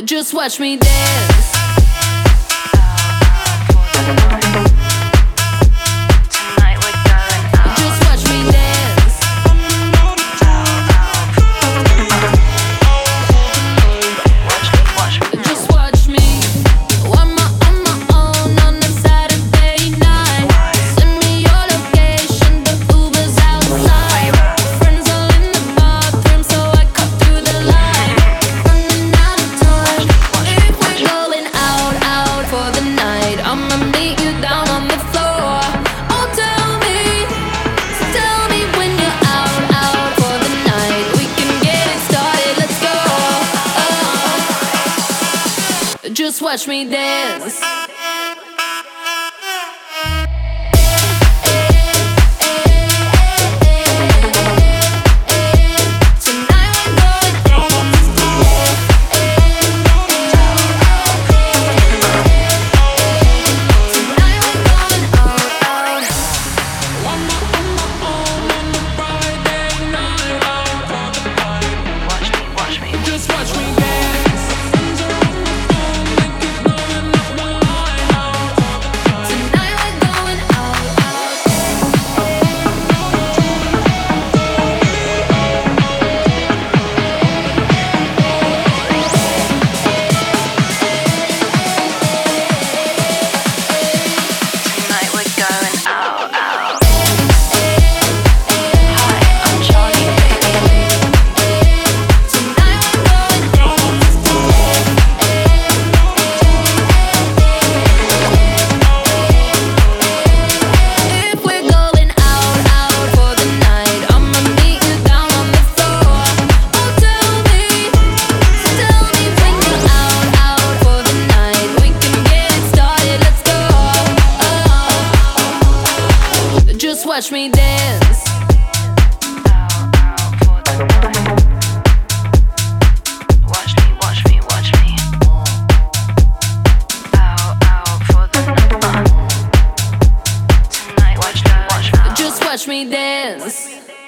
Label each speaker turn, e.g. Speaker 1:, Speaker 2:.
Speaker 1: Just watch me dance. Tonight we're going out. Just watch me dance. Watch me. Just watch me. On my own on a Saturday night. Send me your location, the Uber's outside. Friends all in the bathroom, so I cut through the line. Running out of time. If we're going out for the night, I'ma meet you down on the floor. Oh, tell me when you're out for the night. We can get it started, let's go. Just watch me dance. Watch me dance. Watch me. Out for the night. Tonight, watch me. Just watch me dance.